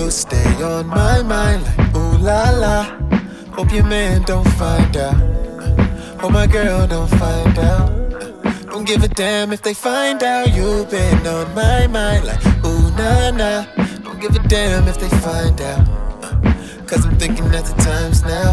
You stay on my mind like ooh la la. Hope your man don't find out. Hope my girl don't find out. Don't give a damn if they find out. You've been on my mind like ooh na na. Don't give a damn if they find out. Cause I'm thinking at the times now.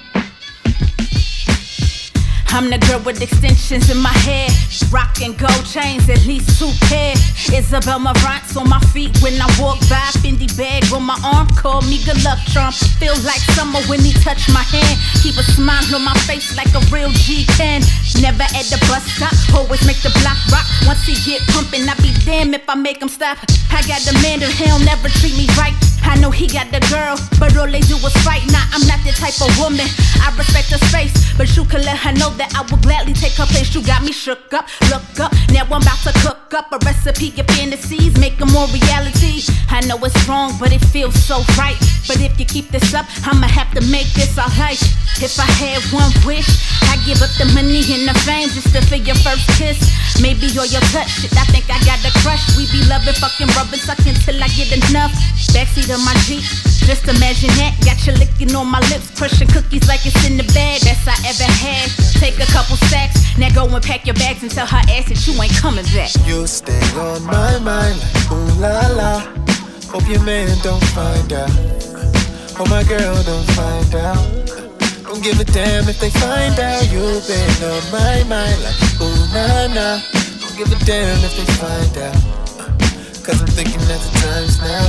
I'm the girl with extensions in my hair, rockin' gold chains, at least 2 pair. Isabel Marant's on my feet when I walk by. Fendi bag on my arm, call me good luck charm. Feel like summer when he touch my hand. Keep a smile on my face like a real G can. Never at the bus stop, always make the block rock. Once he get pumpin', I be damn if I make him stop. I got the man that he'll never treat me right. I know he got the girl, but all they do is fight. Nah, I'm not the type of woman. I respect her space, but you can let her know that I would gladly take her place. You got me shook up, look up. Now I'm about to cook up a recipe of fantasies, make them more reality. I know it's wrong, but it feels so right. But if you keep this up, I'ma have to make this our life. If I had one wish, I'd give up the money and the fame just to feel your first kiss. Maybe all your touch shit, I think I got a crush. We be loving, fucking, rubbing, sucking till I get enough. Backseat of my Jeep, just imagine that. Got you licking on my lips, crushing cookies like it's in the bag. Best I ever had. Take a couple stacks, now go and pack your bags and tell her ass that you ain't coming back. You stay on my mind like ooh la la. Hope your man don't find out. Hope my girl don't find out. Don't give a damn if they find out. You've been on my mind like ooh na na. Don't give a damn if they find out. Cause I'm thinking at the times now.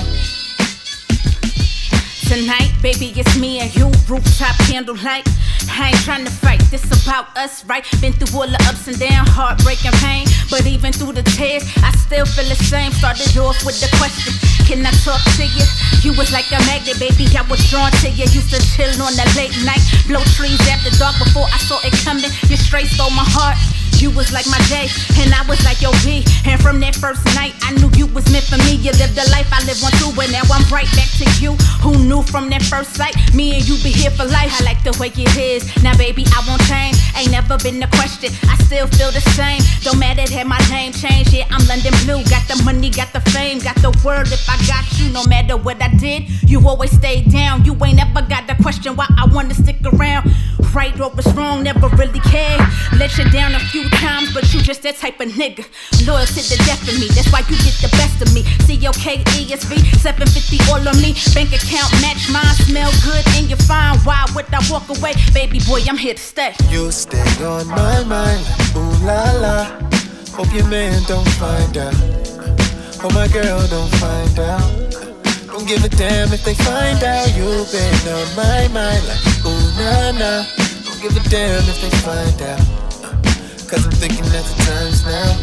Tonight, baby, it's me and you, rooftop candlelight. I ain't tryna fight, this about us, right? Been through all the ups and downs, heartbreak and pain. But even through the tears, I still feel the same. Started off with the question, can I talk to you? You was like a magnet, baby, I was drawn to you. Used to chill on the late night, blow trees after dark before I saw it coming. You straight stole my heart. You was like my J, and I was like your B. And from that first night, I knew you was meant for me. You lived the life I lived one too, but now I'm right back to you. Who knew from that first sight, me and you be here for life. I like the way it is, now baby I won't change. Ain't never been a question, I still feel the same. Don't matter that my name changed, yeah I'm London Blue. Got the money, got the fame, got the world if I got you. No matter what I did, you always stayed down. You ain't ever got the question why I wanna stick around. Right or was wrong, never really cared. Let you down a few times, but you just that type of nigga. Loyal to the death of me, that's why you get the best of me. COK, ESV, 750 all on me. Bank account match mine, smell good and you're fine. Why would I walk away? Baby boy, I'm here to stay. You stay on my mind like ooh la la. Hope your man don't find out. Hope my girl don't find out. Don't give a damn if they find out. You've been on my mind like ooh na na. Don't give a damn if they find out. Cause I'm thinking at the times now.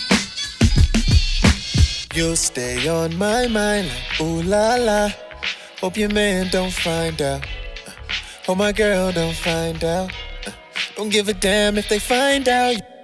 You stay on my mind like ooh la la. Hope your man don't find out. Hope my girl don't find out. Don't give a damn if they find out.